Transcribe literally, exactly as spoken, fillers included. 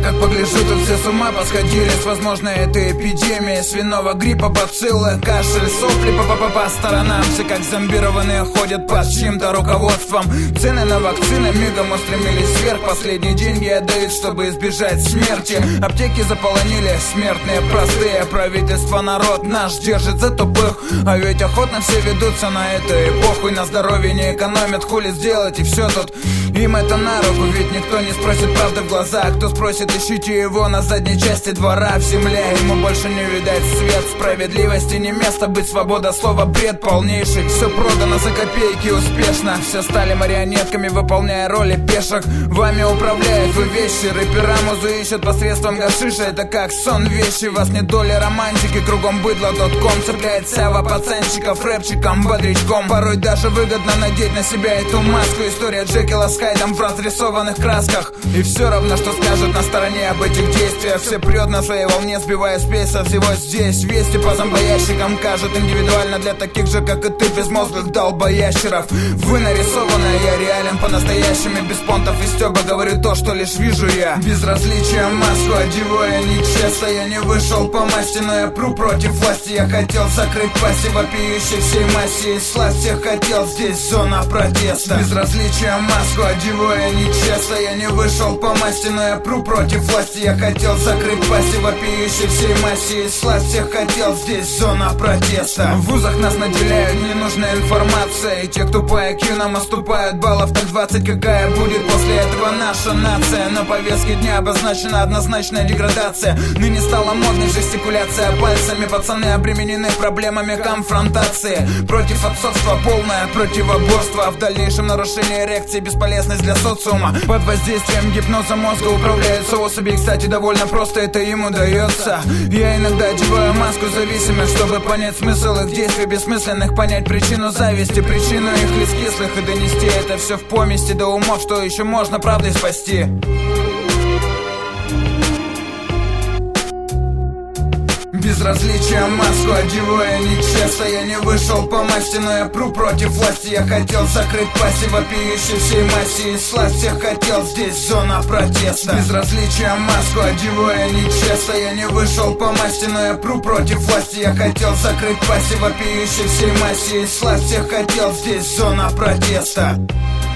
как погляжу, тут все с ума посходились. Возможно, это эпидемия свиного гриппа, бациллы, кашель, сопли по, по, по сторонам. Все как зомбированные ходят под чьим-то руководством. Цены на вакцины мигом устремились вверх. Последние деньги отдают, чтобы избежать смерти. Аптеки заполонили смертные простые. Правительство народ наш держит за тупых. А ведь охотно все ведутся на это. И похуй, на здоровье не экономят. Хули сделать и все тут им это на руку. Ведь никто не спросит правды в глаза. Кто спросит, ищите его на задней части двора. В земле ему больше не видать свет. Справедливости не место быть, свобода слова бред полнейший. Все продано за копейки успешно. Все стали марионетками, выполняя роли пешек. Вами управляют вы вещи. Рэпера музу ищут посредством гашиша. Это как сон вещи. Вас нет доли романтики. Кругом быдло точка ком цепляет сява пацанчиков рэпчиком, бодрячком. Порой даже выгодно надеть на себя эту маску. История Джекила с Хайдом в разрисованных красках. И все равно, что скажут на стороне об этих действиях. Все прет на своей волне, сбивая спесь со всего здесь. Вести по зомбоящикам кажут индивидуально для таких же, как и ты, безмозглых долбоящеров. Вы нарисованы, я реален по-настоящему. Без понтов и стёба говорю то, что лишь вижу я. Безразличие маску одеваю нечестно. Я не вышел по масти, но я пру против власти. Я хотел закрыть пасть вопиющей всей массе. И сласть всех хотел, здесь зона протеста. Безразличие маску одеваю нечестно. Я не вышел по масти, но я пру против власти. Я хотел закрыть пасть вопиющей всей массе. И сласть всех хотел, здесь зона протеста. В вузах нас наделяют ненужной информацией. И те, кто по ай кью нам оступают баллов так двадцать. Какая будет после этого наша нация? На повестке дня обозначена однозначная деградация. Ныне стала модной жестикуляция пальцами. Пацаны обременены проблемами конфронтации. Против отцовства полное противоборство. А в дальнейшем нарушение эрекции, бесполезность для социума. Под воздействием гипноза мозга управляются особи. Кстати, довольно просто это им удается. Я иногда одеваю маску зависимых, чтобы понять смысл их действий бессмысленных. Понять причину зависти, причину их лиц кислых. И донести это все в помести до умов, что еще можно правдой спасти. Безразличие маску одеваю нечестно. Я не вышел по масти, но я пру против власти. Я хотел закрыть пасть вопиющей всей массе. И сласть всех хотел, здесь зона протеста. Безразличие маску одеваю нечестно. Я не вышел по масти, но я пру против власти. Я хотел закрыть пасть вопиющей всей массе. И сласть всех хотел, здесь зона протеста.